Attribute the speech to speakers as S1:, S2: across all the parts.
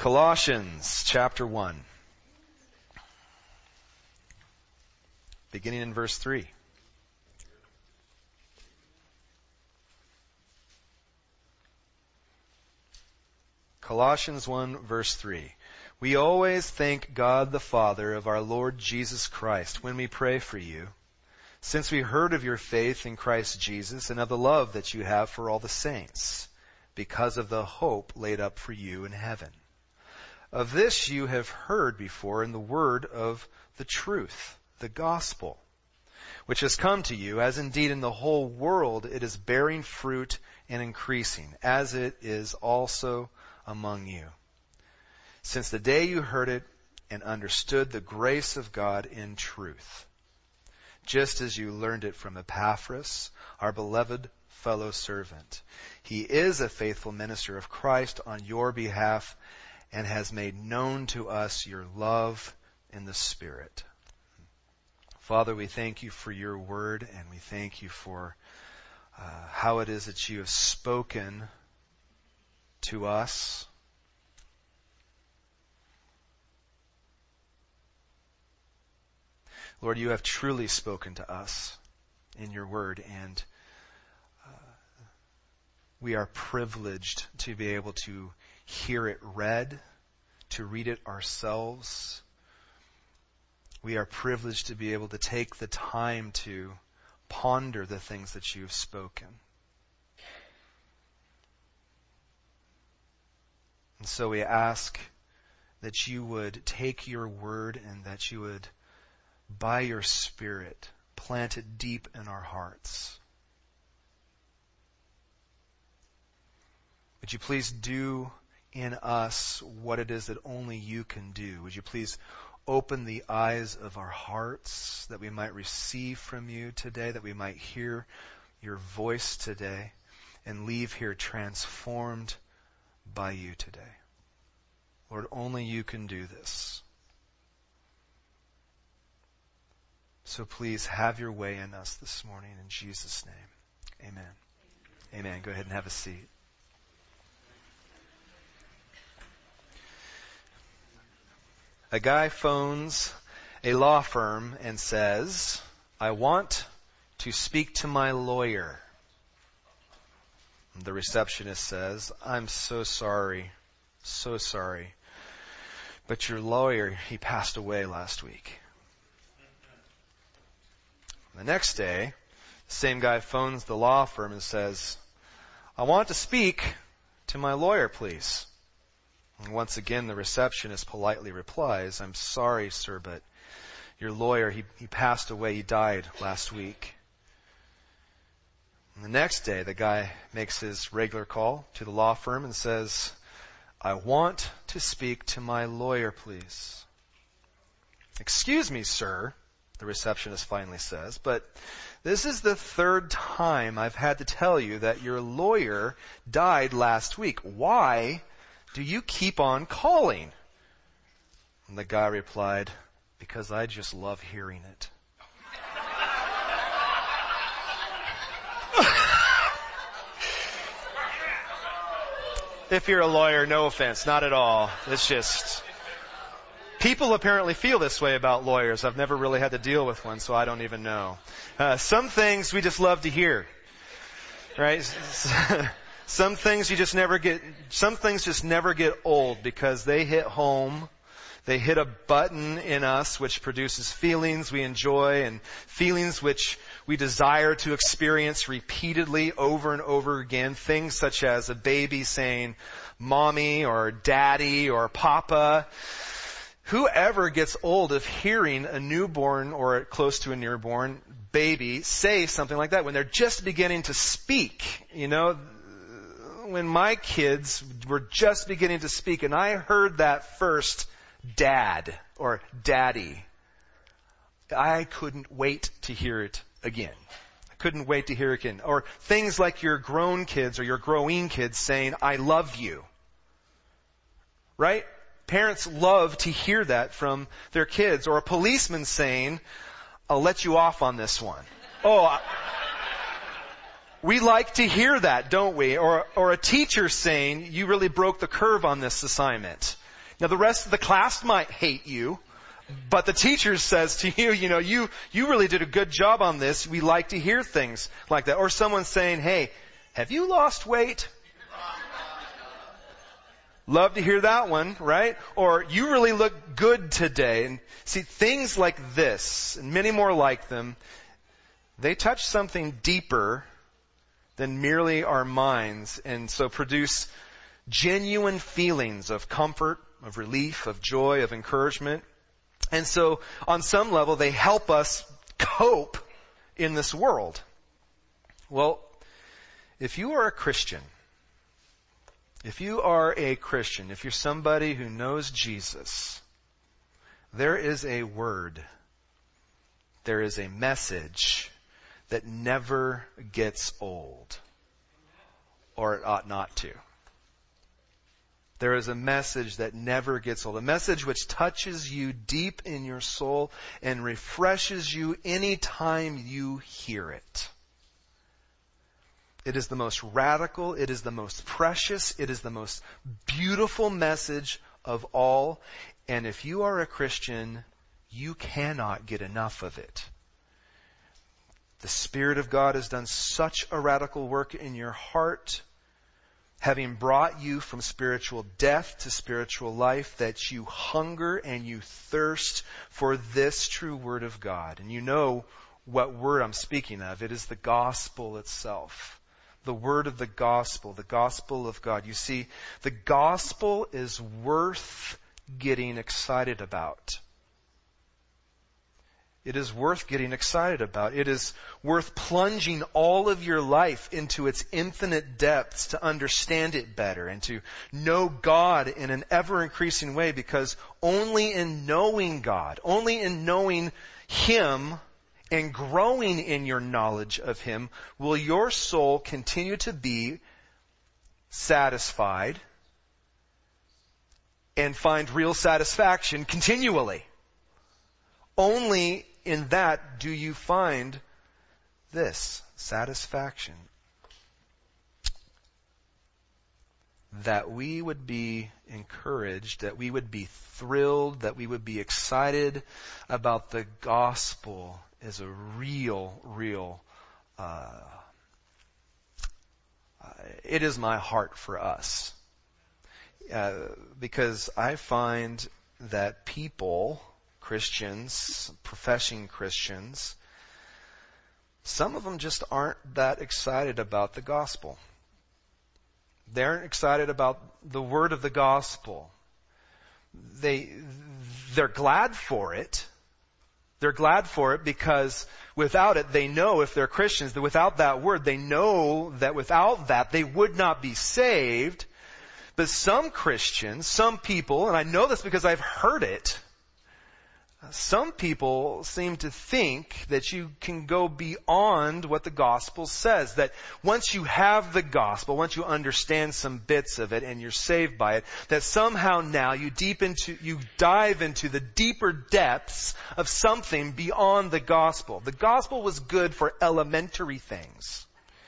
S1: Colossians chapter 1, beginning in verse 3. Colossians 1 verse 3. We always thank God the Father of our Lord Jesus Christ when we pray for you, since we heard of your faith in Christ Jesus and of the love that you have for all the saints, because of the hope laid up for you in heaven. Of this you have heard before in the word of the truth, the gospel, which has come to you, as indeed in the whole world it is bearing fruit and increasing, as it is also among you. Since the day you heard it and understood the grace of God in truth, just as you learned it from Epaphras, our beloved fellow servant. He is a faithful minister of Christ on your behalf and has made known to us your love in the Spirit. Father, we thank you for your word, and we thank you for how it is that you have spoken to us. Lord, you have truly spoken to us in your word, and we are privileged to be able to hear it read, to read it ourselves. We are privileged to be able to take the time to ponder the things that you have spoken. And so we ask that you would take your word and that you would, by your Spirit, plant it deep in our hearts. Would you please do in us what it is that only you can do? Would you please open the eyes of our hearts that we might receive from you today, that we might hear your voice today and leave here transformed by you today? Lord, only you can do this. So please have your way in us this morning in Jesus' name. Amen. Amen. Go ahead and have a seat. A guy phones a law firm and says, I want to speak to my lawyer. The receptionist says, I'm so sorry, but your lawyer, he passed away last week. The next day, the same guy phones the law firm and says, I want to speak to my lawyer, please. And once again, the receptionist politely replies, I'm sorry, sir, but your lawyer, he passed away. He died last week. And the next day, the guy makes his regular call to the law firm and says, I want to speak to my lawyer, please. Excuse me, sir, the receptionist finally says, but this is the third time I've had to tell you that your lawyer died last week. Why do you keep on calling? And the guy replied, because I just love hearing it. If you're a lawyer, no offense, not at all. It's just, people apparently feel this way about lawyers. I've never really had to deal with one, so I don't even know. Some things we just love to hear, right? Some things just never get old because they hit home. They hit a button in us which produces feelings we enjoy and feelings which we desire to experience repeatedly over and over again. Things such as a baby saying mommy or daddy or papa. Whoever gets old of hearing a newborn or close to a newborn baby say something like that when they're just beginning to speak, you know, when my kids were just beginning to speak and I heard that first dad or daddy, I couldn't wait to hear it again. I couldn't wait to hear it again. Or things like your grown kids or your growing kids saying, I love you. Right? Parents love to hear that from their kids. Or a policeman saying, I'll let you off on this one. We like to hear that, don't we? Or a teacher saying, you really broke the curve on this assignment. Now the rest of the class might hate you, but the teacher says to you, you really did a good job on this. We like to hear things like that. Or someone saying, hey, have you lost weight? Love to hear that one, right? Or you really look good today. And see, things like this, and many more like them, they touch something deeper than merely our minds, and so produce genuine feelings of comfort, of relief, of joy, of encouragement. And so, on some level, they help us cope in this world. Well, if you are a Christian, if you're somebody who knows Jesus, there is a word, there is a message that never gets old, or it ought not to. There is a message that never gets old, a message which touches you deep in your soul and refreshes you anytime you hear it. It is the most radical, it is the most precious, it is the most beautiful message of all. And if you are a Christian, you cannot get enough of it. The Spirit of God has done such a radical work in your heart, having brought you from spiritual death to spiritual life, that you hunger and you thirst for this true Word of God. And you know what word I'm speaking of. It is the gospel itself. The word of the gospel of God. You see, the gospel is worth getting excited about. It is worth getting excited about. It is worth plunging all of your life into its infinite depths to understand it better and to know God in an ever-increasing way, because only in knowing God, only in knowing Him and growing in your knowledge of Him will your soul continue to be satisfied and find real satisfaction continually. Only in that do you find this satisfaction. That we would be encouraged, that we would be thrilled, that we would be excited about the gospel is a real, it is my heart for us. Because I find that people, Christians, professing Christians, some of them just aren't that excited about the gospel. They aren't excited about the word of the gospel. They're glad for it. They're glad for it because without it, they know, if they're Christians, that without that word, they know that without that, they would not be saved. But some Christians, some people, and I know this because I've heard it, some people seem to think that you can go beyond what the gospel says. That once you have the gospel, once you understand some bits of it and you're saved by it, that somehow now you dive into the deeper depths of something beyond the gospel. The gospel was good for elementary things.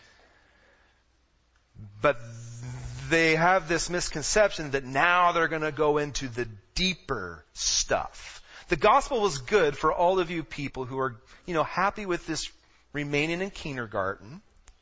S1: But they have this misconception that now they're going to go into the deeper stuff. The gospel was good for all of you people who are, happy with this remaining in kindergarten.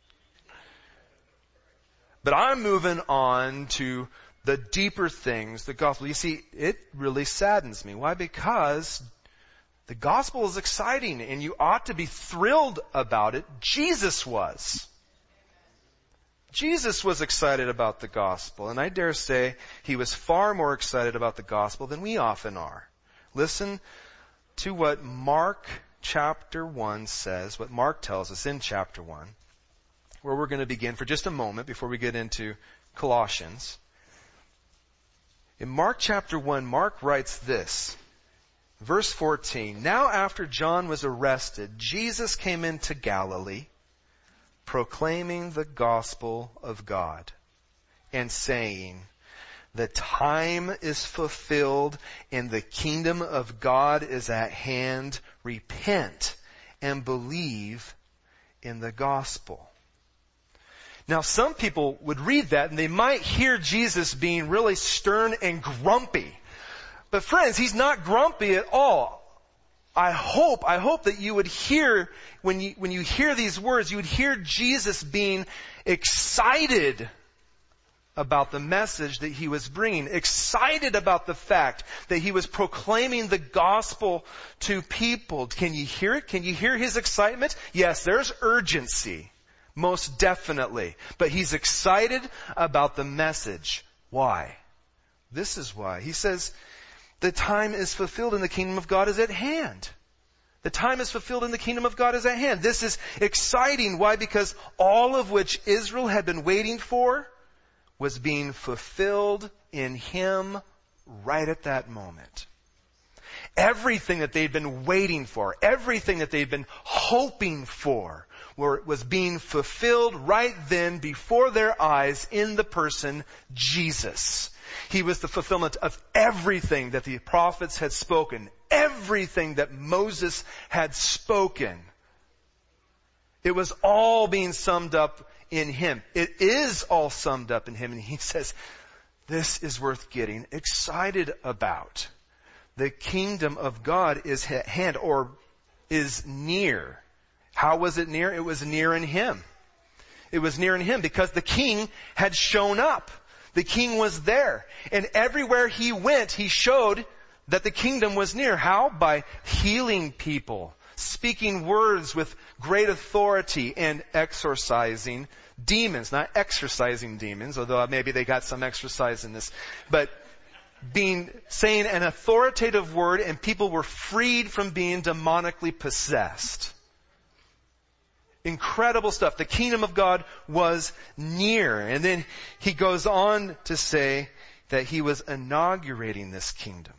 S1: But I'm moving on to the deeper things, the gospel. You see, it really saddens me. Why? Because the gospel is exciting and you ought to be thrilled about it. Jesus was. Jesus was excited about the gospel, and I dare say He was far more excited about the gospel than we often are. Listen to what Mark chapter 1 says, what Mark tells us in chapter 1, where we're going to begin for just a moment before we get into Colossians. In Mark chapter 1, Mark writes this, verse 14, "Now after John was arrested, Jesus came into Galilee, proclaiming the gospel of God, and saying, 'The time is fulfilled and the kingdom of God is at hand. Repent and believe in the gospel.'" Now some people would read that and they might hear Jesus being really stern and grumpy But friends, he's not grumpy at all. I hope that you would hear, when you hear these words, you would hear Jesus being excited about the message that he was bringing, excited about the fact that he was proclaiming the gospel to people. Can you hear it? Can you hear his excitement? Yes, there's urgency, most definitely. But he's excited about the message. Why? This is why. He says, the time is fulfilled and the kingdom of God is at hand. The time is fulfilled and the kingdom of God is at hand. This is exciting. Why? Because all of which Israel had been waiting for was being fulfilled in him right at that moment. Everything that they'd been waiting for, everything that they'd been hoping for, was being fulfilled right then before their eyes in the person Jesus. He was the fulfillment of everything that the prophets had spoken, everything that Moses had spoken. It was all being summed up in him. It is all summed up in him. And he says, this is worth getting excited about. The kingdom of God is at hand, or is near. How was it near? It was near in him. It was near in him because the king had shown up. The king was there. And everywhere he went, he showed that the kingdom was near. How? By healing people, speaking words with great authority, and exorcising demons. Not exorcising demons, although maybe they got some exercise in this. But saying an authoritative word, and people were freed from being demonically possessed. Incredible stuff. The kingdom of God was near. And then he goes on to say that he was inaugurating this kingdom.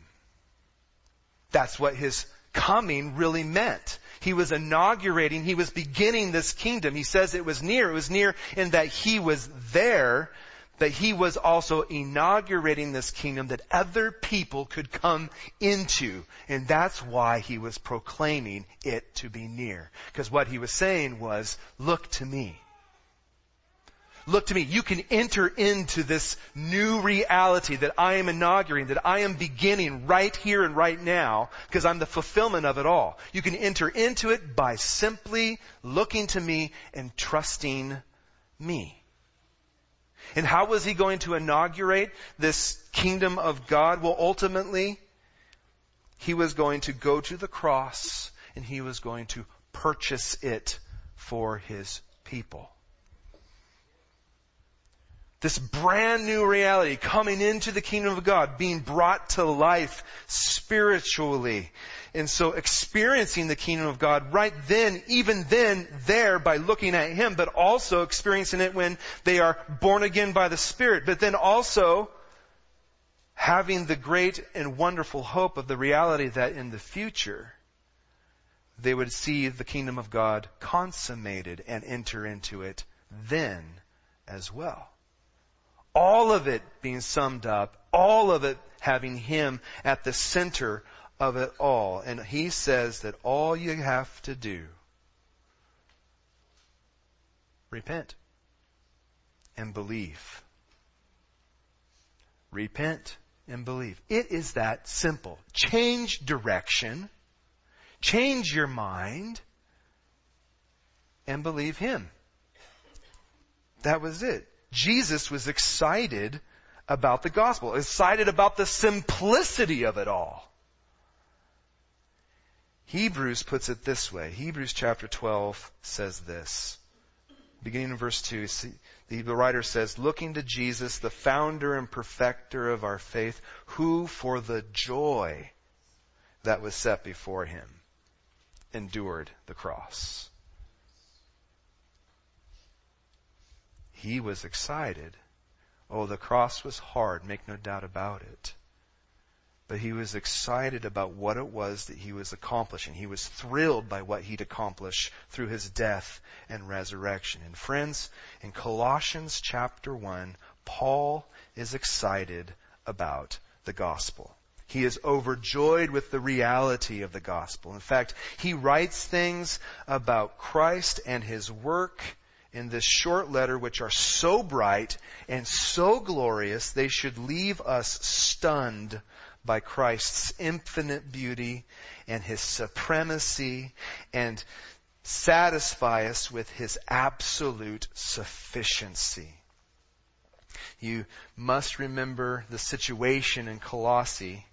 S1: That's what his coming really meant. He was inaugurating, he was beginning this kingdom. He says it was near. It was near in that he was there, but he was also inaugurating this kingdom that other people could come into. And that's why he was proclaiming it to be near. Because what he was saying was, look to me. Look to me. You can enter into this new reality that I am inaugurating, that I am beginning right here and right now, because I'm the fulfillment of it all. You can enter into it by simply looking to me and trusting me. And how was he going to inaugurate this kingdom of God? Well, ultimately, he was going to go to the cross and he was going to purchase it for his people. This brand new reality coming into the kingdom of God, being brought to life spiritually. And so experiencing the kingdom of God right then, even then, there by looking at him, but also experiencing it when they are born again by the Spirit. But then also having the great and wonderful hope of the reality that in the future they would see the kingdom of God consummated and enter into it then as well. All of it being summed up, all of it having him at the center of it all. And he says that all you have to do, repent and believe. Repent and believe. It is that simple. Change direction, change your mind, and believe him. That was it. Jesus was excited about the gospel, excited about the simplicity of it all. Hebrews puts it this way. Hebrews chapter 12 says this. Beginning in verse 2, the writer says, looking to Jesus, the founder and perfecter of our faith, who for the joy that was set before him endured the cross. He was excited. Oh, the cross was hard, make no doubt about it. But he was excited about what it was that he was accomplishing. He was thrilled by what he'd accomplished through his death and resurrection. And friends, in Colossians chapter 1, Paul is excited about the gospel. He is overjoyed with the reality of the gospel. In fact, he writes things about Christ and his work in this short letter, which are so bright and so glorious, they should leave us stunned by Christ's infinite beauty and His supremacy, and satisfy us with His absolute sufficiency. You must remember the situation in Colossae.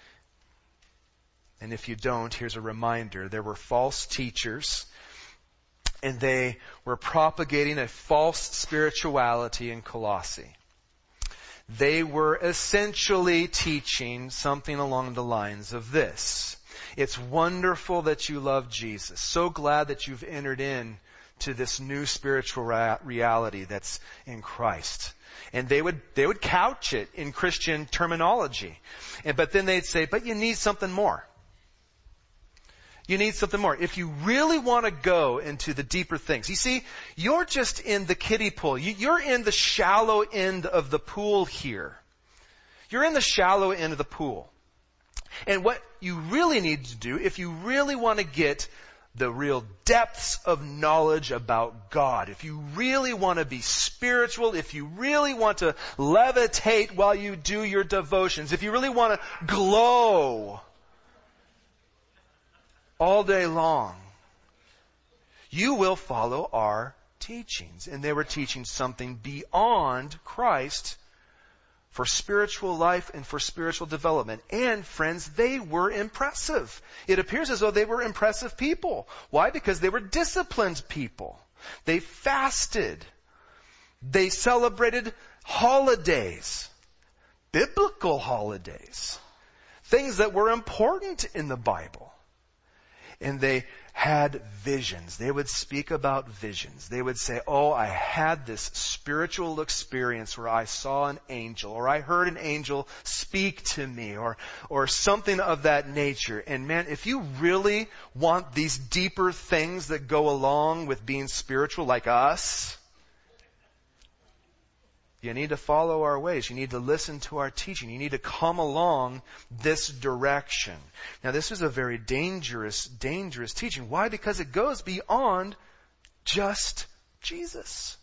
S1: And if you don't, here's a reminder. There were false teachers, and they were propagating a false spirituality in Colossae. They were essentially teaching something along the lines of this: it's wonderful that you love Jesus. So glad that you've entered in to this new spiritual reality that's in Christ. And they would couch it in Christian terminology. But then they'd say, but you need something more. You need something more. If you really want to go into the deeper things. You see, you're just in the kiddie pool. You're in the shallow end of the pool here. You're in the shallow end of the pool. And what you really need to do, if you really want to get the real depths of knowledge about God, if you really want to be spiritual, if you really want to levitate while you do your devotions, if you really want to glow all day long, you will follow our teachings. And they were teaching something beyond Christ for spiritual life and for spiritual development. And friends, they were impressive. It appears as though they were impressive people. Why? Because they were disciplined people. They fasted. They celebrated holidays, biblical holidays, things that were important in the Bible. And they had visions. They would speak about visions. They would say, oh, I had this spiritual experience where I saw an angel, or I heard an angel speak to me, or something of that nature. And man, if you really want these deeper things that go along with being spiritual like us, you need to follow our ways. You need to listen to our teaching. You need to come along this direction. Now, this is a very dangerous teaching. Why? Because it goes beyond just Jesus.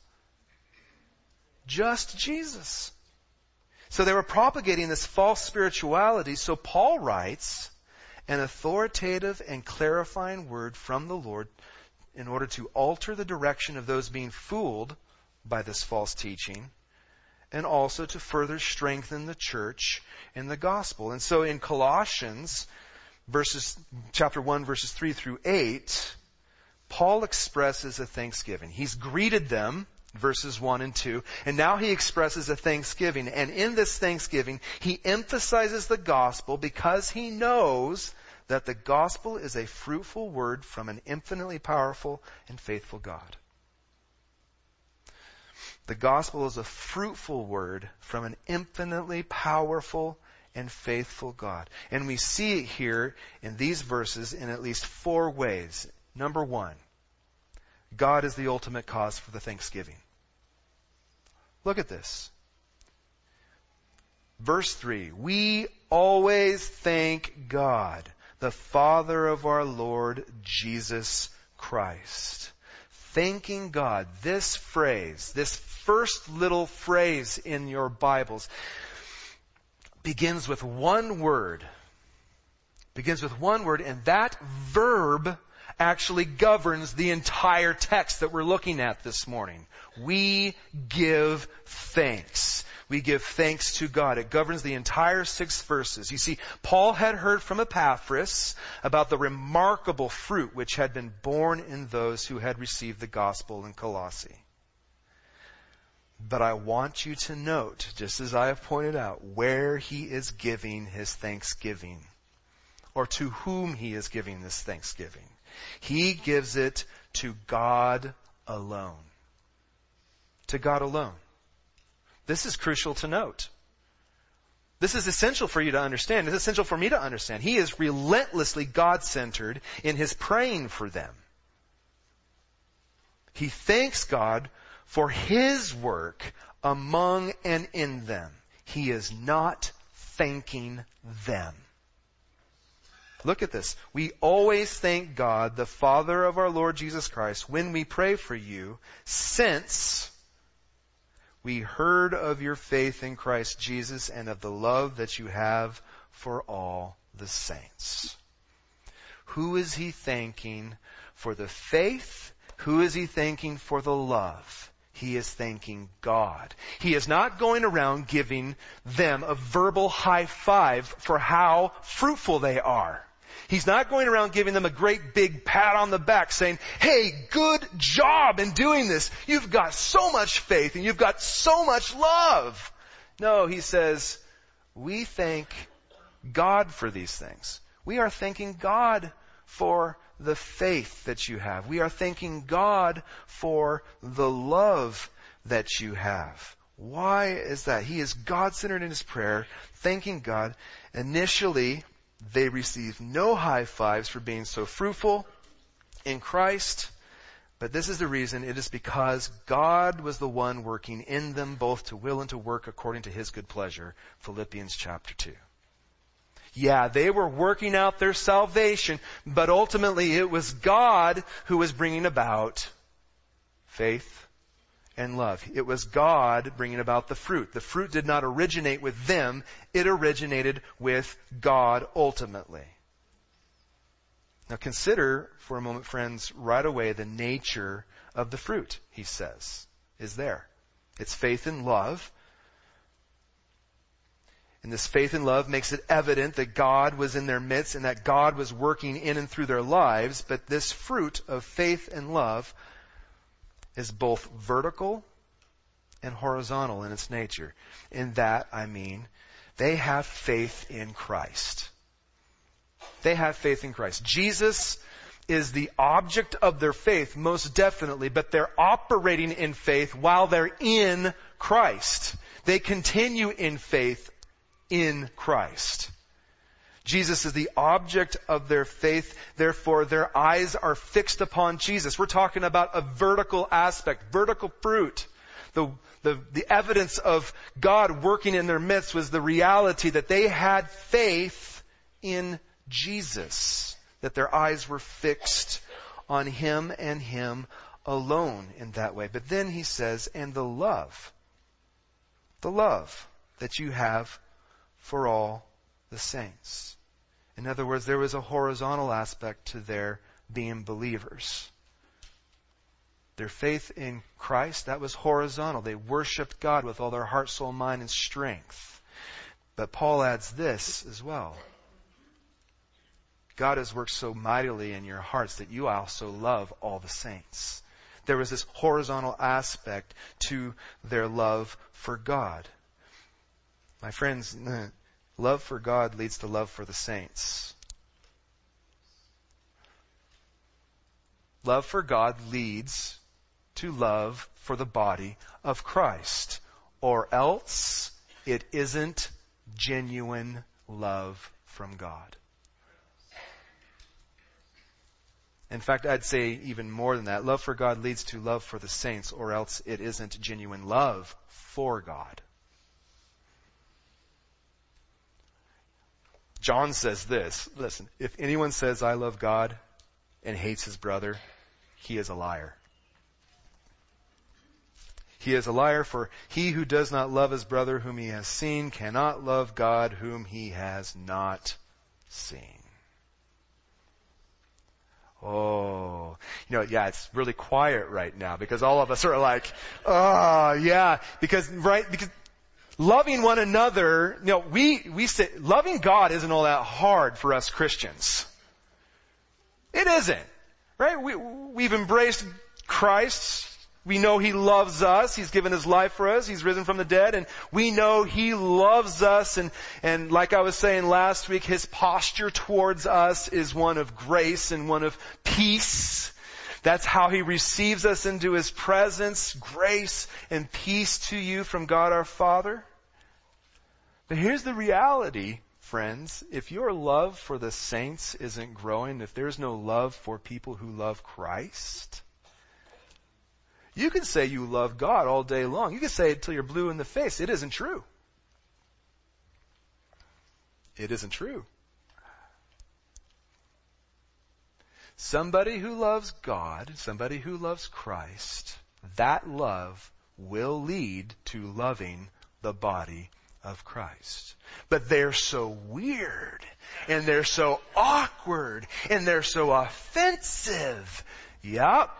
S1: Just Jesus. So they were propagating this false spirituality. So Paul writes an authoritative and clarifying word from the Lord in order to alter the direction of those being fooled by this false teaching, and also to further strengthen the church in the gospel. And so in Colossians, chapter 1, verses 3 through 8, Paul expresses a thanksgiving. He's greeted them, verses 1 and 2, and now he expresses a thanksgiving. And in this thanksgiving, he emphasizes the gospel because he knows that the gospel is a fruitful word from an infinitely powerful and faithful God. The gospel is a fruitful word from an infinitely powerful and faithful God. And we see it here in these verses in at least 4 ways. Number 1, God is the ultimate cause for the thanksgiving. Look at this. Verse 3, we always thank God, the Father of our Lord Jesus Christ. Thanking God, this phrase, this first little phrase in your Bibles, begins with one word. Begins with one word, and that verb actually governs the entire text that we're looking at this morning. We give thanks. We give thanks to God. It governs the entire 6 verses. You see, Paul had heard from Epaphras about the remarkable fruit which had been born in those who had received the gospel in Colossae. But I want you to note, just as I have pointed out, where he is giving his thanksgiving, or to whom he is giving this thanksgiving. He gives it to God alone. To God alone. This is crucial to note. This is essential for you to understand. It's essential for me to understand. He is relentlessly God-centered in his praying for them. He thanks God for his work among and in them. He is not thanking them. Look at this. We always thank God, the Father of our Lord Jesus Christ, when we pray for you, since we heard of your faith in Christ Jesus and of the love that you have for all the saints. Who is he thanking for the faith? Who is he thanking for the love? He is thanking God. He is not going around giving them a verbal high five for how fruitful they are. He's not going around giving them a great big pat on the back saying, hey, good job in doing this. You've got so much faith and you've got so much love. No, he says, we thank God for these things. We are thanking God for the faith that you have. We are thanking God for the love that you have. Why is that? He is God-centered in his prayer, thanking God. Initially, they received no high fives for being so fruitful in Christ. But this is the reason. It is because God was the one working in them both to will and to work according to his good pleasure. Philippians chapter 2. Yeah, they were working out their salvation, but ultimately it was God who was bringing about faith and love. It was God bringing about the fruit. The fruit did not originate with them. It originated with God ultimately. Now consider for a moment, friends, right away the nature of the fruit, he says, is there. It's faith and love. And this faith and love makes it evident that God was in their midst and that God was working in and through their lives. But this fruit of faith and love is both vertical and horizontal in its nature. In that, I mean, they have faith in Christ. They have faith in Christ. Jesus is the object of their faith, most definitely, but they're operating in faith while they're in Christ. They continue in faith in Christ. Jesus is the object of their faith, therefore their eyes are fixed upon Jesus. We're talking about a vertical aspect, vertical fruit. The evidence of God working in their midst was the reality that they had faith in Jesus, that their eyes were fixed on him and him alone in that way. But then he says, and the love that you have for all the saints. In other words, there was a horizontal aspect to their being believers. Their faith in Christ, that was horizontal. They worshiped God with all their heart, soul, mind, and strength. But Paul adds this as well. God has worked so mightily in your hearts that you also love all the saints. There was this horizontal aspect to their love for God. My friends, love for God leads to love for the saints. Love for God leads to love for the body of Christ, or else it isn't genuine love from God. In fact, I'd say even more than that. Love for God leads to love for the saints, or else it isn't genuine love for God. John says this, listen, if anyone says I love God and hates his brother, he is a liar. He is a liar, for he who does not love his brother whom he has seen cannot love God whom he has not seen. Oh, yeah, it's really quiet right now because all of us are like, oh, yeah, because loving one another, we say loving God isn't all that hard for us Christians. It isn't, right? We've embraced Christ. We know He loves us. He's given His life for us. He's risen from the dead, and we know He loves us. And like I was saying last week, His posture towards us is one of grace and one of peace. That's how He receives us into His presence. Grace and peace to you from God our Father. But here's the reality, friends. If your love for the saints isn't growing, if there's no love for people who love Christ, you can say you love God all day long. You can say it till you're blue in the face. It isn't true. It isn't true. Somebody who loves God, somebody who loves Christ, that love will lead to loving the body of Christ. But they're so weird, and they're so awkward, and they're so offensive. Yep.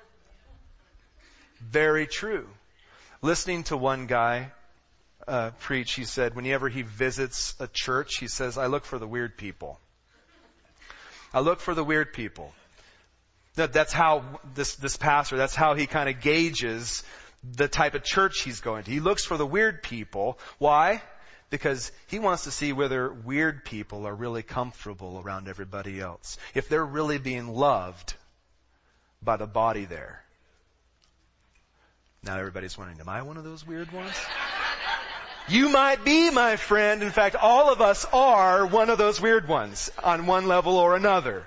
S1: Very true. Listening to one guy preach, he said, whenever he visits a church, he says, I look for the weird people. I look for the weird people. That's how this pastor, that's how he kind of gauges the type of church he's going to. He looks for the weird people. Why? Because he wants to see whether weird people are really comfortable around everybody else. If they're really being loved by the body there. Now everybody's wondering, am I one of those weird ones? You might be, my friend. In fact, all of us are one of those weird ones on one level or another.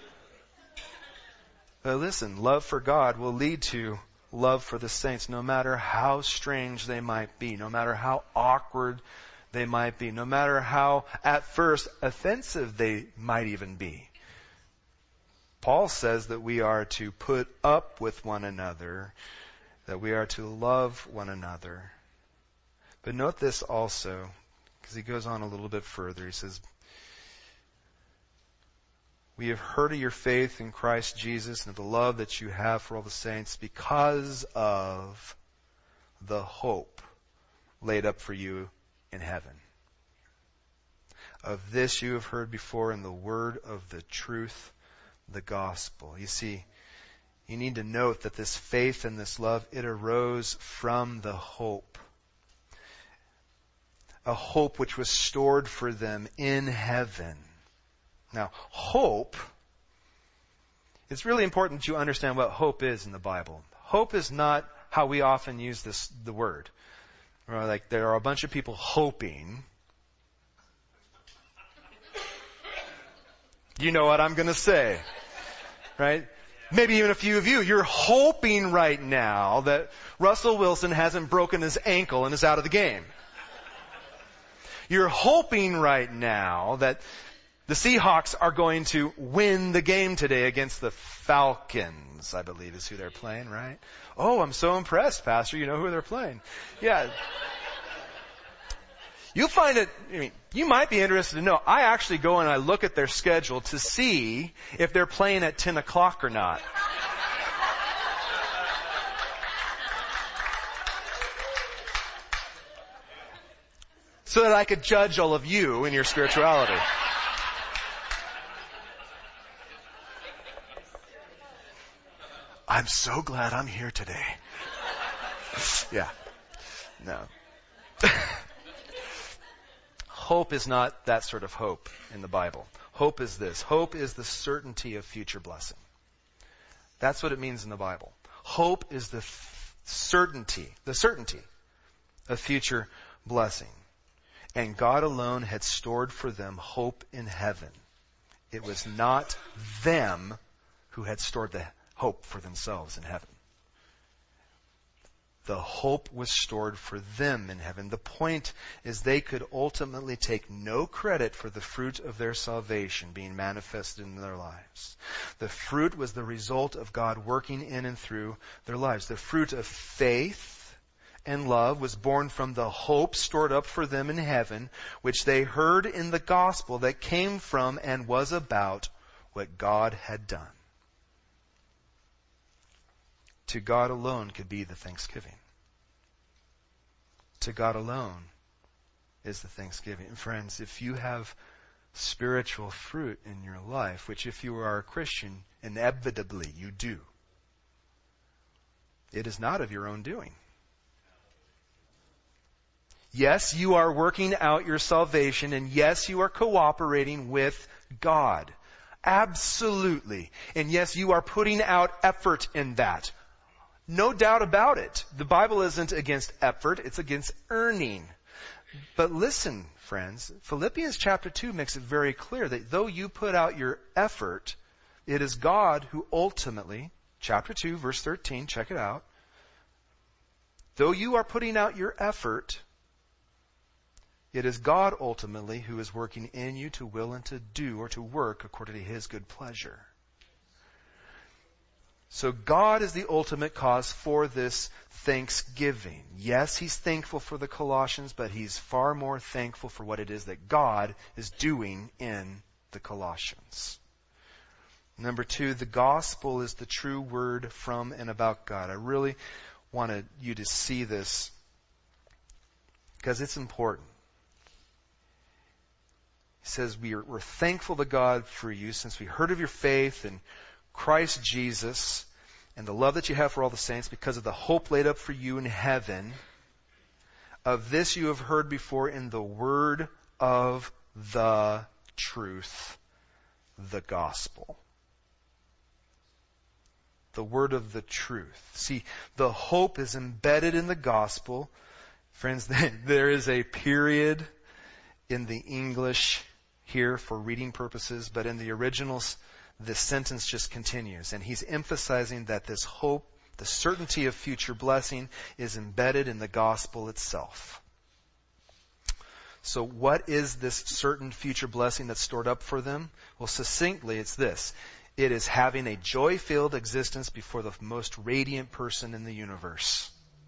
S1: But listen, love for God will lead to love for the saints, no matter how strange they might be, no matter how awkward they might be, no matter how, at first, offensive they might even be. Paul says that we are to put up with one another, that we are to love one another. But note this also, because he goes on a little bit further. He says, we have heard of your faith in Christ Jesus and of the love that you have for all the saints because of the hope laid up for you in heaven. Of this you have heard before in the word of the truth, the gospel. You see, you need to note that this faith and this love, it arose from the hope. A hope which was stored for them in heaven. Now, hope, it's really important that you understand what hope is in the Bible. Hope is not how we often use the word. Or like there are a bunch of people hoping. You know what I'm going to say, right? Maybe even a few of you, you're hoping right now that Russell Wilson hasn't broken his ankle and is out of the game. You're hoping right now that the Seahawks are going to win the game today against the Falcons, I believe is who they're playing, right? Oh, I'm so impressed, Pastor. You know who they're playing. Yeah. You'll find it, you might be interested to know, I actually go and I look at their schedule to see if they're playing at 10 o'clock or not. So that I could judge all of you in your spirituality. I'm so glad I'm here today. Yeah. No. Hope is not that sort of hope in the Bible. Hope is this. Hope is the certainty of future blessing. That's what it means in the Bible. Hope is the certainty of future blessing. And God alone had stored for them hope in heaven. It was not them who had stored the hope for themselves in heaven. The hope was stored for them in heaven. The point is they could ultimately take no credit for the fruit of their salvation being manifested in their lives. The fruit was the result of God working in and through their lives. The fruit of faith and love was born from the hope stored up for them in heaven, which they heard in the gospel that came from and was about what God had done. To God alone could be the thanksgiving. To God alone is the thanksgiving. And friends, if you have spiritual fruit in your life, which if you are a Christian, inevitably you do, it is not of your own doing. Yes, you are working out your salvation, and yes, you are cooperating with God. Absolutely. And yes, you are putting out effort in that. No doubt about it. The Bible isn't against effort, it's against earning. But listen, friends, Philippians chapter 2 makes it very clear that though you put out your effort, it is God who ultimately, chapter 2, verse 13, check it out. Though you are putting out your effort, it is God ultimately who is working in you to will and to do or to work according to His good pleasure. So God is the ultimate cause for this thanksgiving. Yes, he's thankful for the Colossians, but he's far more thankful for what it is that God is doing in the Colossians. Number 2, the gospel is the true word from and about God. I really wanted you to see this because it's important. He says, we're thankful to God for you since we heard of your faith in Christ Jesus and the love that you have for all the saints because of the hope laid up for you in heaven. Of this you have heard before in the word of the truth, the gospel. The word of the truth. See, the hope is embedded in the gospel. Friends, there is a period in the English here for reading purposes, but in the originals, the sentence just continues. And he's emphasizing that this hope, the certainty of future blessing, is embedded in the gospel itself. So what is this certain future blessing that's stored up for them? Well, succinctly, it's this. It is having a joy-filled existence before the most radiant person in the universe.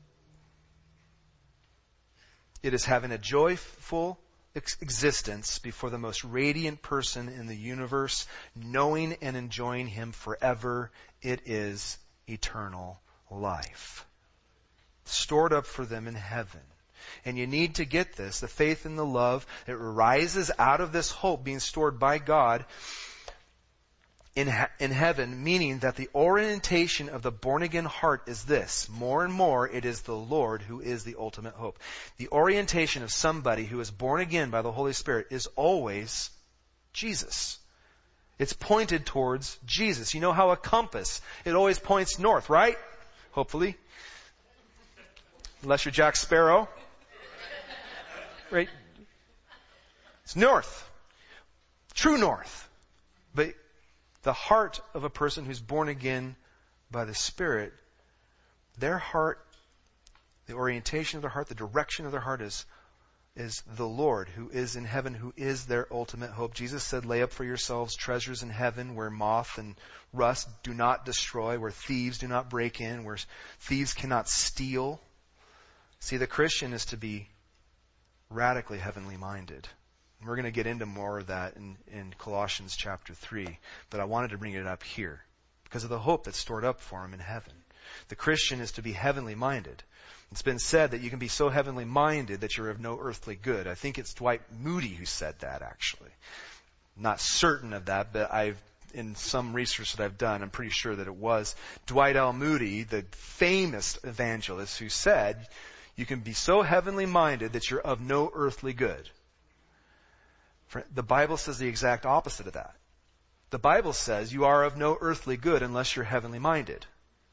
S1: It is having a joyful existence before the most radiant person in the universe, knowing and enjoying him forever. It is eternal life. Stored up for them in heaven. And you need to get this, the faith and the love that arises out of this hope being stored by God in heaven, meaning that the orientation of the born-again heart is this. More and more, it is the Lord who is the ultimate hope. The orientation of somebody who is born again by the Holy Spirit is always Jesus. It's pointed towards Jesus. You know how a compass, it always points north, right? Hopefully. Unless you're Jack Sparrow. Right? It's north. True north. But the heart of a person who's born again by the Spirit, their heart, the orientation of their heart, the direction of their heart is the Lord who is in heaven, who is their ultimate hope. Jesus said, lay up for yourselves treasures in heaven where moth and rust do not destroy, where thieves do not break in, where thieves cannot steal. See, the Christian is to be radically heavenly minded. We're going to get into more of that in Colossians chapter 3. But I wanted to bring it up here because of the hope that's stored up for him in heaven. The Christian is to be heavenly minded. It's been said that you can be so heavenly minded that you're of no earthly good. I think it's Dwight Moody who said that, actually. Not certain of that, but in some research that I've done, I'm pretty sure that it was Dwight L. Moody, the famous evangelist, who said, you can be so heavenly minded that you're of no earthly good. The Bible says the exact opposite of that. The Bible says you are of no earthly good unless you're heavenly minded.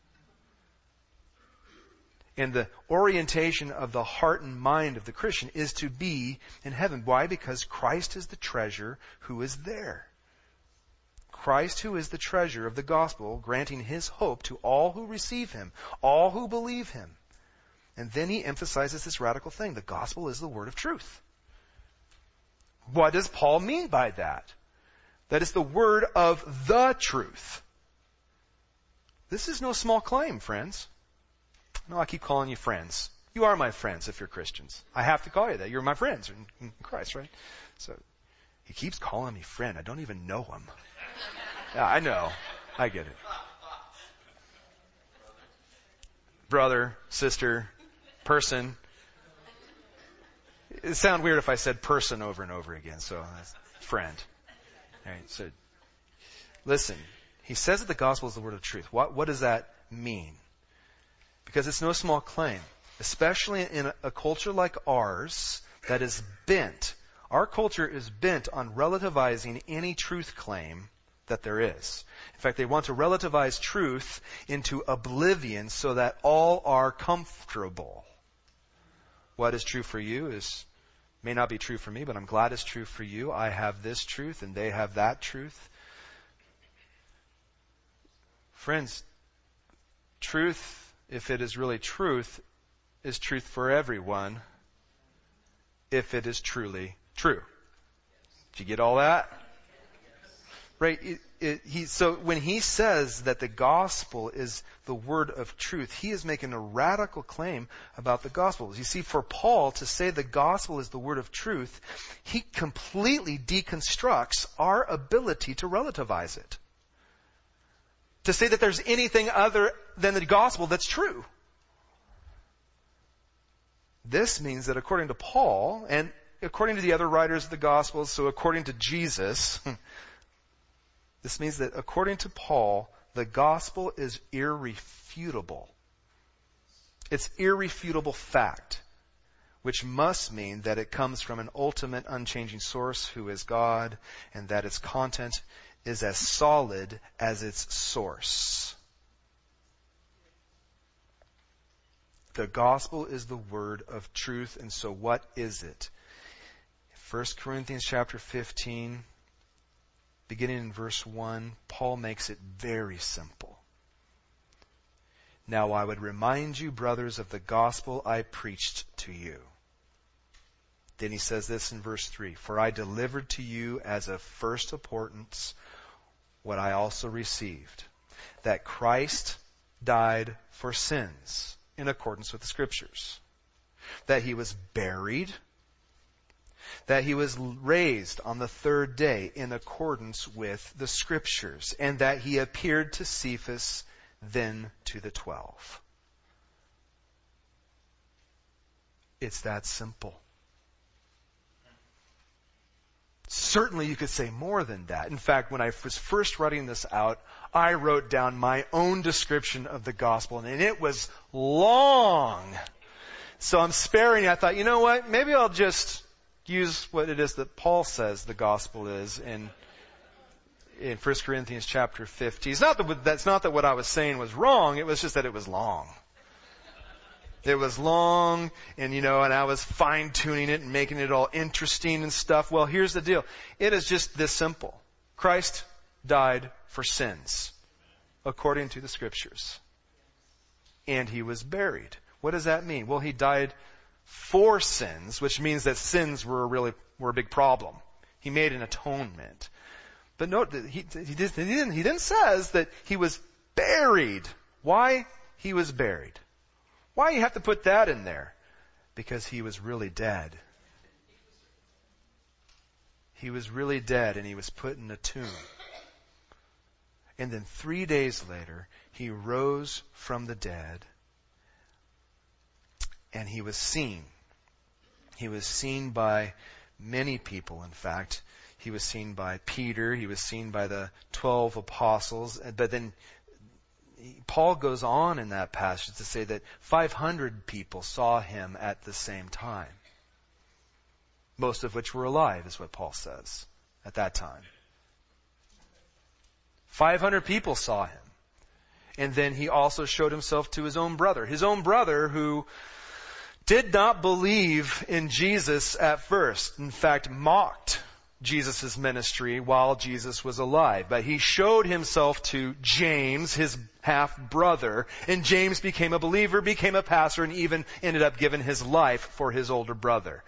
S1: And the orientation of the heart and mind of the Christian is to be in heaven. Why? Because Christ is the treasure who is there. Christ who is the treasure of the gospel, granting his hope to all who receive him, all who believe him. And then he emphasizes this radical thing. The gospel is the word of truth. What does Paul mean by that? That is the word of the truth. This is no small claim, friends. No, I keep calling you friends. You are my friends if you're Christians. I have to call you that. You're my friends in Christ, right? So he keeps calling me friend. I don't even know him. Yeah, I know. I get it. Brother, sister, person. It would sound weird if I said person over and over again, so friend. All right, so listen, he says that the gospel is the word of truth. What does that mean? Because it's no small claim, especially in a culture like ours that is bent. Our culture is bent on relativizing any truth claim that there is. In fact, they want to relativize truth into oblivion so that all are comfortable. What is true for you may not be true for me, but I'm glad it's true for you. I have this truth and they have that truth. Friends, truth, if it is really truth, is truth for everyone if it is truly true. Did you get all that? Right? So when he says that the gospel is the word of truth, he is making a radical claim about the gospel. You see, for Paul to say the gospel is the word of truth, he completely deconstructs our ability to relativize it. To say that there's anything other than the gospel that's true. This means that according to Paul, and according to the other writers of the gospels, so according to Jesus, this means that according to Paul, the gospel is irrefutable. It's irrefutable fact, which must mean that it comes from an ultimate unchanging source who is God, and that its content is as solid as its source. The gospel is the word of truth, and so what is it? 1 Corinthians chapter 15, beginning in verse 1, Paul makes it very simple. Now I would remind you, brothers, of the gospel I preached to you. Then he says this in verse 3, for I delivered to you as of first importance what I also received, that Christ died for sins in accordance with the Scriptures, that he was buried, that he was raised on the third day in accordance with the Scriptures, and that he appeared to Cephas, then to the 12. It's that simple. Certainly you could say more than that. In fact, when I was first writing this out, I wrote down my own description of the gospel, and it was long. So I'm sparing you. I thought, you know what? Maybe I'll just use what it is that Paul says the gospel is in 1 Corinthians chapter 15. That's not that what I was saying was wrong. It was just that it was long. It was long, and I was fine-tuning it and making it all interesting and stuff. Well, here's the deal. It is just this simple. Christ died for sins, according to the Scriptures. And he was buried. What does that mean? Well, he died for sins, which means that sins were a big problem. He made an atonement. But note that he then says that he was buried. Why he was buried? Why you have to put that in there? Because he was really dead. He was really dead, and he was put in a tomb. And then 3 days later, he rose from the dead, and he was seen. He was seen by many people, in fact. He was seen by Peter. He was seen by the 12 apostles. But then Paul goes on in that passage to say that 500 people saw him at the same time. Most of which were alive, is what Paul says at that time. 500 people saw him. And then he also showed himself to his own brother. His own brother who did not believe in Jesus at first. In fact, mocked Jesus' ministry while Jesus was alive. But he showed himself to James, his half-brother, and James became a believer, became a pastor, and even ended up giving his life for his older brother.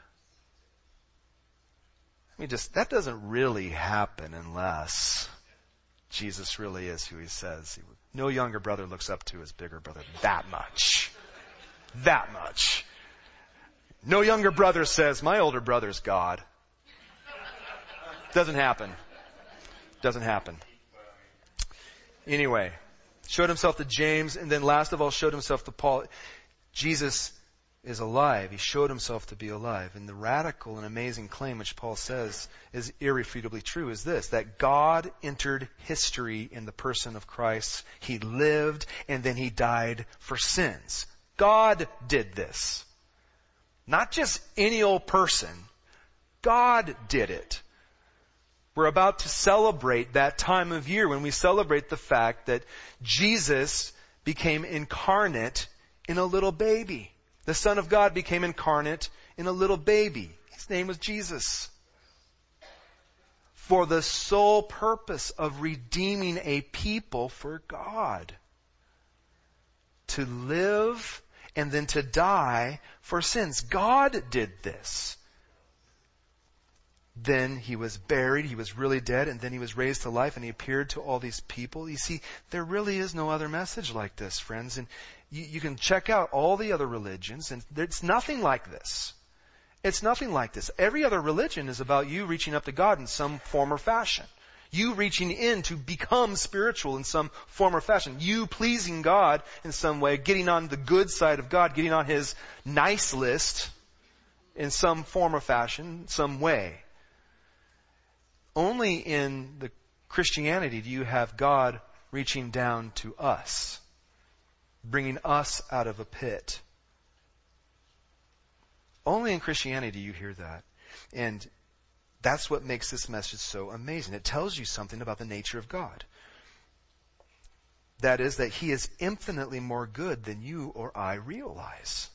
S1: That doesn't really happen unless Jesus really is who he says. No younger brother looks up to his bigger brother that much. That much. No younger brother says, my older brother's God. Doesn't happen. Doesn't happen. Anyway, showed himself to James, and then last of all showed himself to Paul. Jesus is alive. He showed himself to be alive. And the radical and amazing claim which Paul says is irrefutably true is this, that God entered history in the person of Christ. He lived, and then he died for sins. God did this. Not just any old person. God did it. We're about to celebrate that time of year when we celebrate the fact that Jesus became incarnate in a little baby. The Son of God became incarnate in a little baby. His name was Jesus. For the sole purpose of redeeming a people for God. To live and then to die for sins. God did this. Then he was buried, he was really dead, and then he was raised to life, and he appeared to all these people. You see, there really is no other message like this, friends. And you can check out all the other religions, and it's nothing like this. It's nothing like this. Every other religion is about you reaching up to God in some form or fashion. You reaching in to become spiritual in some form or fashion. You pleasing God in some way, getting on the good side of God, getting on His nice list in some form or fashion, some way. Only in the Christianity do you have God reaching down to us, bringing us out of a pit. Only in Christianity do you hear that. And that's what makes this message so amazing. It tells you something about the nature of God. That is, that He is infinitely more good than you or I realize.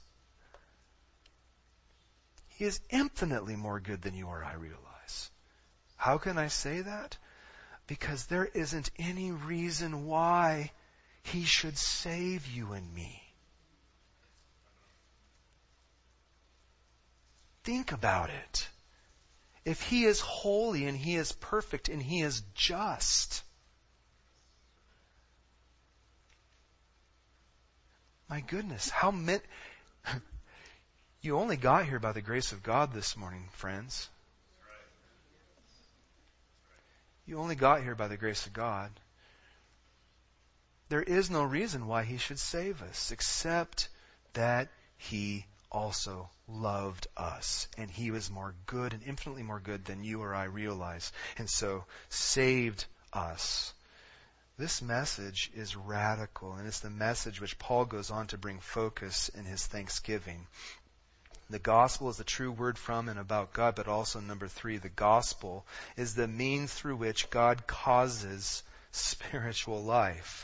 S1: He is infinitely more good than you or I realize. How can I say that? Because there isn't any reason why He should save you and me. Think about it. If He is holy and He is perfect and He is just, my goodness, you only got here by the grace of God this morning, friends. You only got here by the grace of God. There is no reason why He should save us except that He also loved us. And He was more good and infinitely more good than you or I realize. And so saved us. This message is radical, and it's the message which Paul goes on to bring focus in his thanksgiving. The gospel is the true word from and about God, but also, number 3, the gospel is the means through which God causes spiritual life.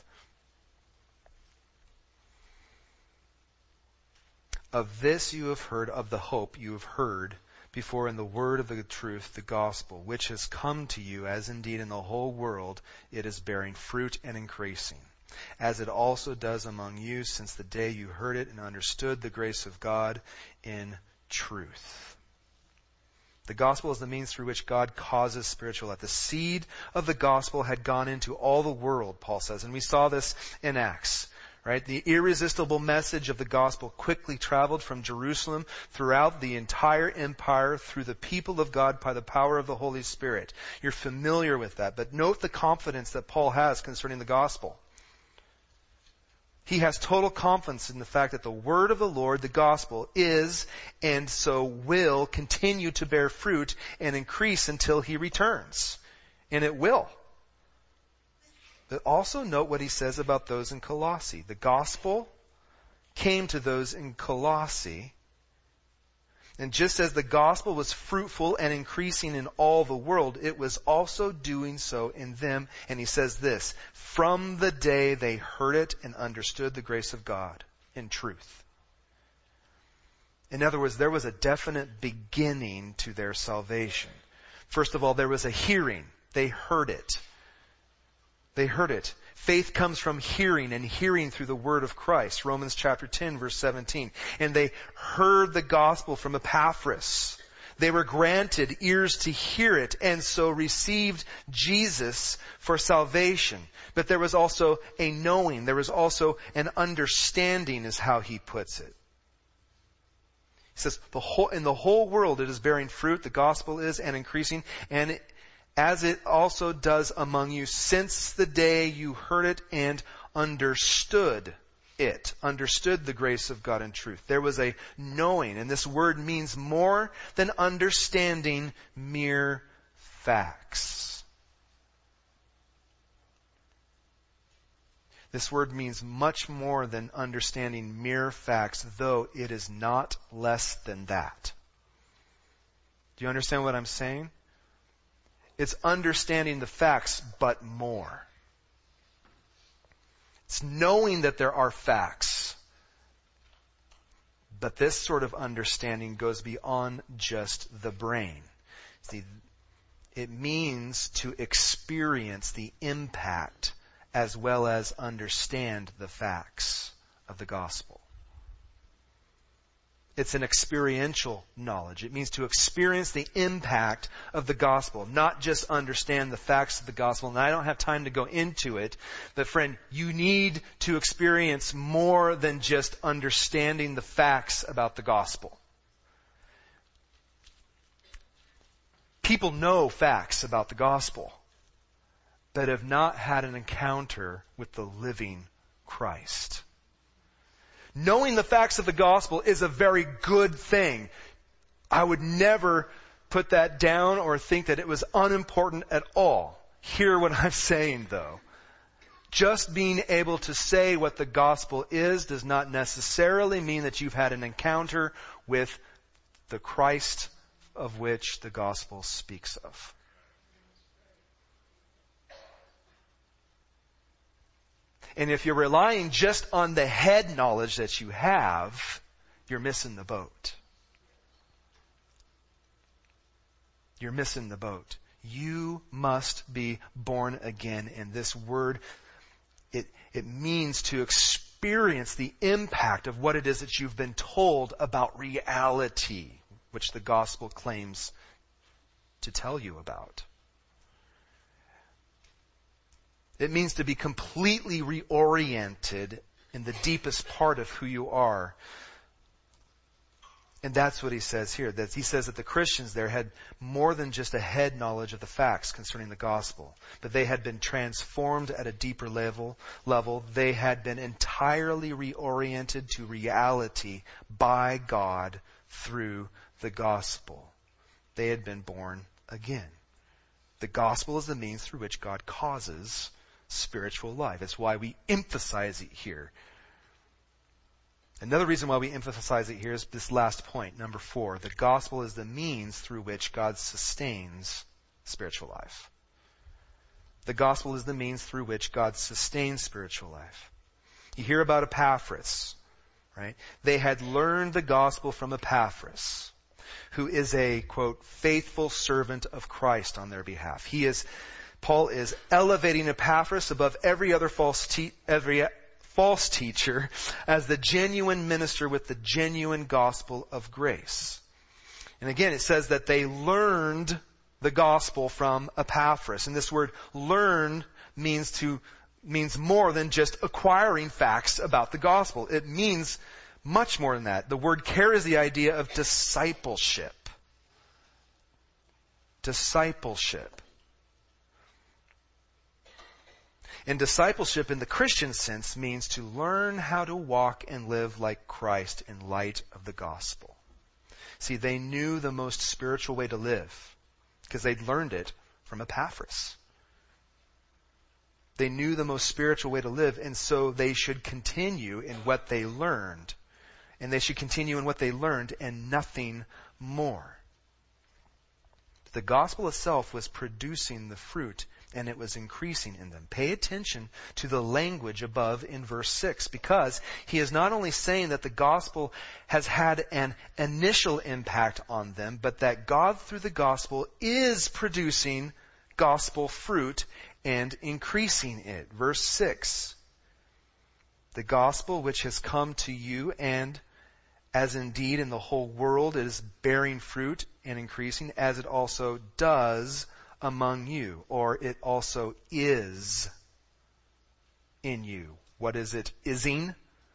S1: Of this you have heard, of the hope you have heard before in the word of the truth, the gospel, which has come to you, as indeed in the whole world it is bearing fruit and increasing, as it also does among you since the day you heard it and understood the grace of God in truth. The gospel is the means through which God causes spiritual life. The seed of the gospel had gone into all the world, Paul says, and we saw this in Acts. Right? The irresistible message of the gospel quickly traveled from Jerusalem throughout the entire empire through the people of God by the power of the Holy Spirit. You're familiar with that, but note the confidence that Paul has concerning the gospel. He has total confidence in the fact that the word of the Lord, the gospel, is and so will continue to bear fruit and increase until He returns. And it will. But also note what he says about those in Colossae. The gospel came to those in Colossae. And just as the gospel was fruitful and increasing in all the world, it was also doing so in them. And he says this, from the day they heard it and understood the grace of God in truth. In other words, there was a definite beginning to their salvation. First of all, there was a hearing. They heard it. They heard it. Faith comes from hearing, and hearing through the word of Christ. Romans chapter 10, verse 17. And they heard the gospel from Epaphras. They were granted ears to hear it, and so received Jesus for salvation. But there was also a knowing. There was also an understanding, is how he puts it. He says, in the whole world it is bearing fruit, the gospel is, and increasing, and as it also does among you since the day you heard it and understood it. Understood the grace of God in truth. There was a knowing, and this word means more than understanding mere facts. This word means much more than understanding mere facts, though it is not less than that. Do you understand what I'm saying? It's understanding the facts, but more. It's knowing that there are facts. But this sort of understanding goes beyond just the brain. See, it means to experience the impact as well as understand the facts of the gospel. It's an experiential knowledge. It means to experience the impact of the gospel, not just understand the facts of the gospel. And I don't have time to go into it, but friend, you need to experience more than just understanding the facts about the gospel. People know facts about the gospel, but have not had an encounter with the living Christ. Knowing the facts of the gospel is a very good thing. I would never put that down or think that it was unimportant at all. Hear what I'm saying, though. Just being able to say what the gospel is does not necessarily mean that you've had an encounter with the Christ of which the gospel speaks of. And if you're relying just on the head knowledge that you have, you're missing the boat. You're missing the boat. You must be born again. And this word, it means to experience the impact of what it is that you've been told about reality, which the gospel claims to tell you about. It means to be completely reoriented in the deepest part of who you are. And that's what he says here. That he says that the Christians there had more than just a head knowledge of the facts concerning the gospel, but they had been transformed at a deeper level. They had been entirely reoriented to reality by God through the gospel. They had been born again. The gospel is the means through which God causes spiritual life. It's why we emphasize it here. Another reason why we emphasize it here is this last point, number 4. The gospel is the means through which God sustains spiritual life. The gospel is the means through which God sustains spiritual life. You hear about Epaphras, right? They had learned the gospel from Epaphras, who is a, quote, faithful servant of Christ on their behalf. Paul is elevating Epaphras above every other false teacher as the genuine minister with the genuine gospel of grace. And again, it says that they learned the gospel from Epaphras. And this word learn means more than just acquiring facts about the gospel. It means much more than that. The word carries the idea of discipleship. Discipleship. And discipleship in the Christian sense means to learn how to walk and live like Christ in light of the gospel. See, they knew the most spiritual way to live because they'd learned it from Epaphras. They knew the most spiritual way to live, and so they should continue in what they learned. And they should continue in what they learned and nothing more. The gospel itself was producing the fruit, and it was increasing in them. Pay attention to the language above in verse 6, because he is not only saying that the gospel has had an initial impact on them, but that God through the gospel is producing gospel fruit and increasing it. Verse 6, the gospel which has come to you, and as indeed in the whole world it is bearing fruit and increasing, as it also does among you, or it also is in you. What is it? Ising?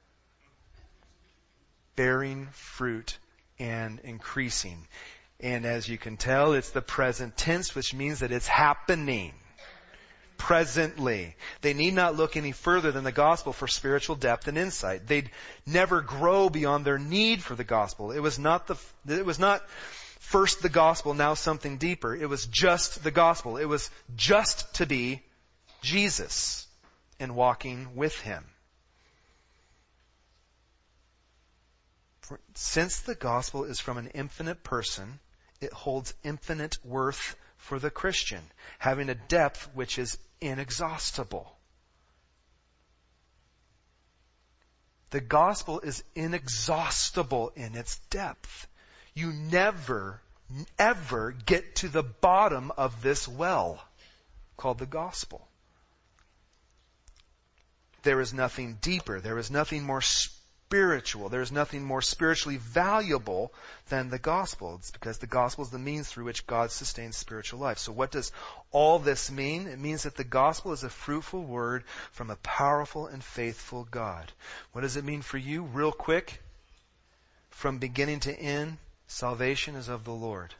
S1: Bearing fruit and increasing. And as you can tell, it's the present tense, which means that it's happening presently. They need not look any further than the gospel for spiritual depth and insight. They'd never grow beyond their need for the gospel. It was not first the gospel, now something deeper. It was just the gospel. It was just to be Jesus and walking with Him. Since the gospel is from an infinite person, it holds infinite worth for the Christian, having a depth which is inexhaustible. The gospel is inexhaustible in its depth. You never, ever get to the bottom of this well called the gospel. There is nothing deeper. There is nothing more spiritual. There's nothing more spiritually valuable than the gospel. It's because the gospel is the means through which God sustains spiritual life. So what does all this mean? It means that the gospel is a fruitful word from a powerful and faithful God. What does it mean for you? Real quick. From beginning to end, salvation is of the Lord.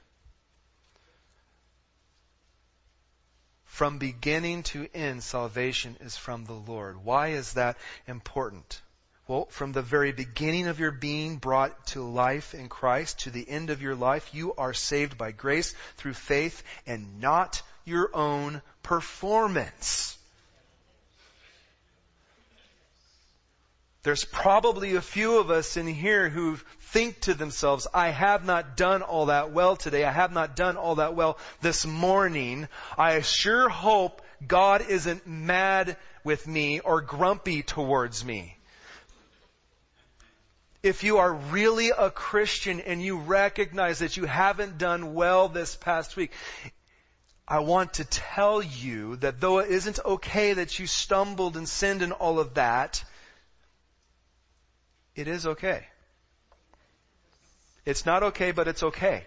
S1: From beginning to end, salvation is from the Lord. Why is that important? Well, from the very beginning of your being brought to life in Christ, to the end of your life, you are saved by grace through faith and not your own performance. There's probably a few of us in here who think to themselves, I have not done all that well today. I have not done all that well this morning. I sure hope God isn't mad with me or grumpy towards me. If you are really a Christian and you recognize that you haven't done well this past week, I want to tell you that though it isn't okay that you stumbled and sinned and all of that, it is okay. It's not okay, but it's okay.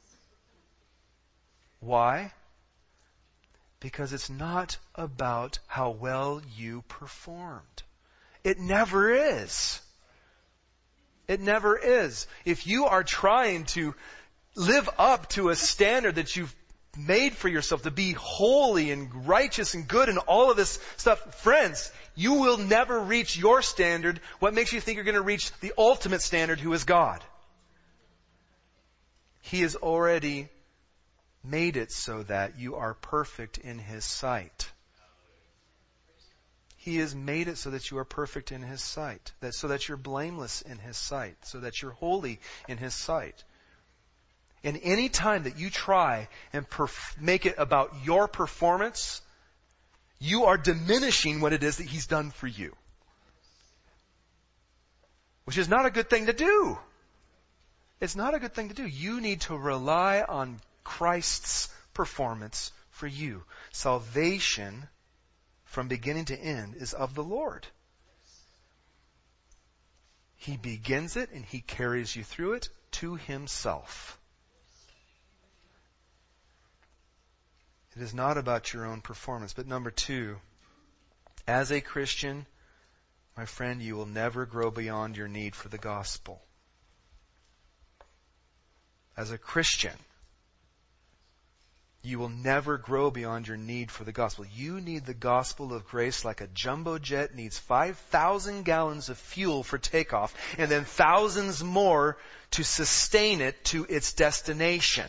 S1: Why? Because it's not about how well you performed. It never is. It never is. If you are trying to live up to a standard that you've made for yourself to be holy and righteous and good and all of this stuff, friends, you will never reach your standard. What makes you think you're going to reach the ultimate standard, who is God? He has already made it so that you are perfect in His sight. He has made it so that you are perfect in His sight, so that you're blameless in His sight, so that you're holy in His sight. And any time that you try and make it about your performance, you are diminishing what it is that He's done for you. Which is not a good thing to do. It's not a good thing to do. You need to rely on Christ's performance for you. Salvation, from beginning to end, is of the Lord. He begins it and He carries you through it to Himself. It is not about your own performance. But number two, as a Christian, my friend, you will never grow beyond your need for the gospel. As a Christian, you will never grow beyond your need for the gospel. You need the gospel of grace like a jumbo jet needs 5,000 gallons of fuel for takeoff and then thousands more to sustain it to its destination.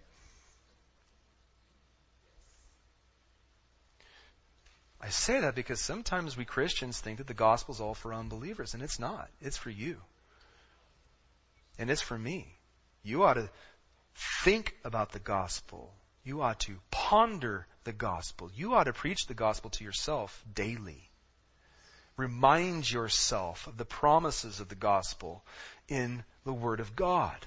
S1: I say that because sometimes we Christians think that the gospel is all for unbelievers, and it's not. It's for you. And it's for me. You ought to think about the gospel. You ought to ponder the gospel. You ought to preach the gospel to yourself daily. Remind yourself of the promises of the gospel in the Word of God.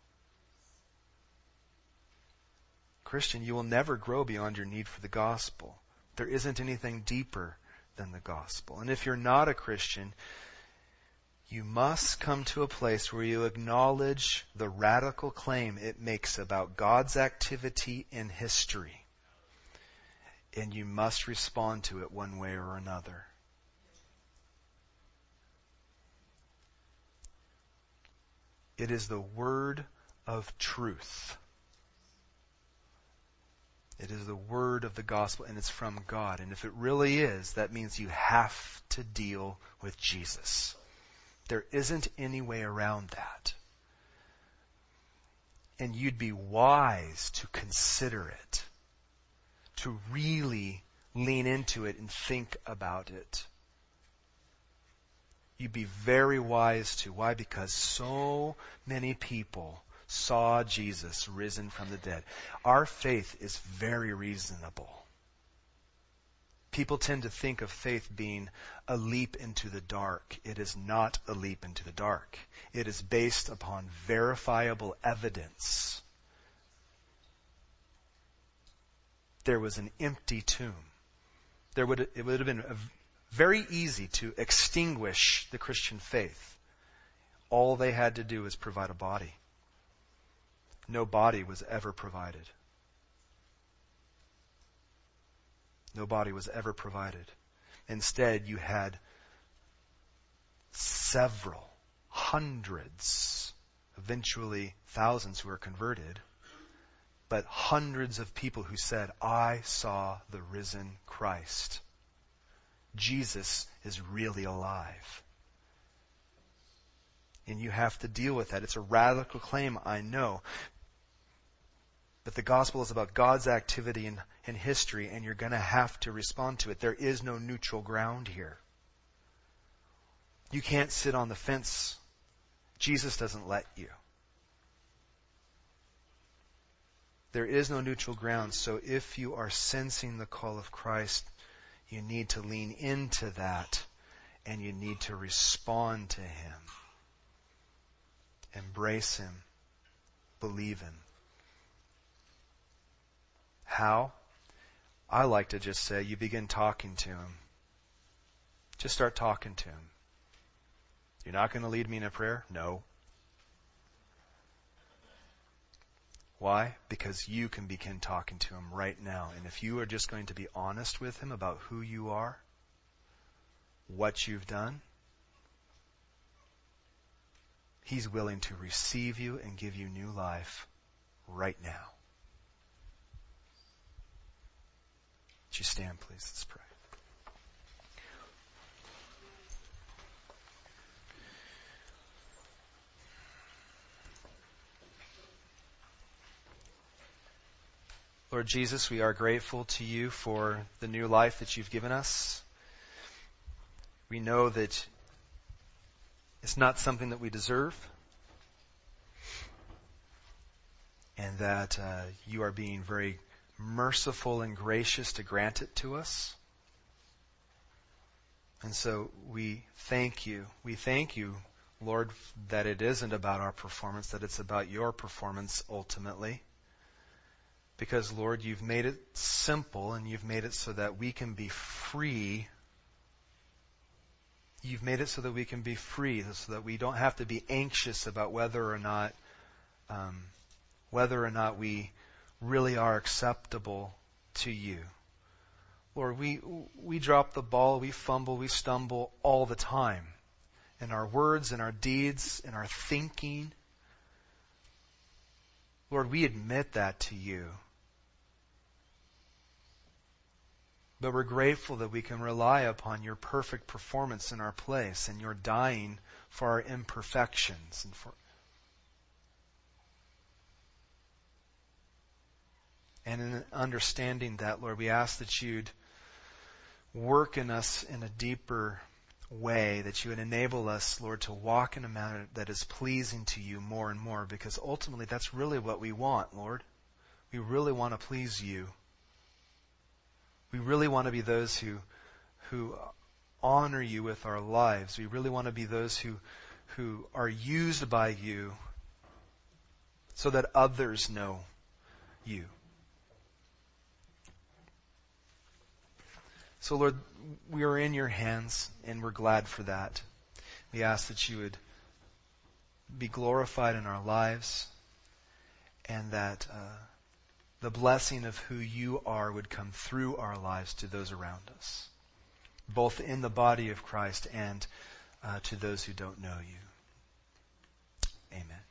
S1: Christian, you will never grow beyond your need for the gospel. There isn't anything deeper than the gospel. And if you're not a Christian, you must come to a place where you acknowledge the radical claim it makes about God's activity in history. And you must respond to it one way or another. It is the word of truth. It is the word of the gospel, and it's from God. And if it really is, that means you have to deal with Jesus. There isn't any way around that. And you'd be wise to consider it, to really lean into it and think about it. You'd be very wise to. Why? Because so many people saw Jesus risen from the dead. Our faith is very reasonable. People tend to think of faith being a leap into the dark. It is not a leap into the dark. It is based upon verifiable evidence. There was an empty tomb. It would have been very easy to extinguish the Christian faith. All they had to do was provide a body. No body was ever provided. No body was ever provided. Instead, you had several, hundreds, eventually thousands who were converted, but hundreds of people who said, I saw the risen Christ. Jesus is really alive. And you have to deal with that. It's a radical claim, I know. But the gospel is about God's activity in history, and you're going to have to respond to it. There is no neutral ground here. You can't sit on the fence. Jesus doesn't let you. There is no neutral ground. So if you are sensing the call of Christ, you need to lean into that, and you need to respond to Him. Embrace Him. Believe Him. How? I like to just say, you begin talking to Him. Just start talking to Him. You're not going to lead me in a prayer? No. Why? Because you can begin talking to Him right now. And if you are just going to be honest with Him about who you are, what you've done, He's willing to receive you and give you new life right now. Would you stand, please? Let's pray. Lord Jesus, we are grateful to you for the new life that you've given us. We know that it's not something that we deserve, and that you are being very merciful and gracious to grant it to us. And so we thank you. We thank you, Lord, that it isn't about our performance, that it's about your performance ultimately. Because, Lord, you've made it simple, and you've made it so that we can be free. You've made it so that we can be free, so that we don't have to be anxious about whether or not we really are acceptable to you. Lord, we drop the ball, we fumble, we stumble all the time. In our words, in our deeds, in our thinking. Lord, we admit that to you. But we're grateful that we can rely upon your perfect performance in our place, and your dying for our imperfections. And in understanding that, Lord, we ask that you'd work in us in a deeper way, that you would enable us, Lord, to walk in a manner that is pleasing to you more and more, because ultimately that's really what we want, Lord. We really want to please you. We really want to be those who honor you with our lives. We really want to be those who are used by you so that others know you. So, Lord, we are in your hands, and we're glad for that. We ask that you would be glorified in our lives, and that the blessing of who you are would come through our lives to those around us, both in the body of Christ and to those who don't know you. Amen.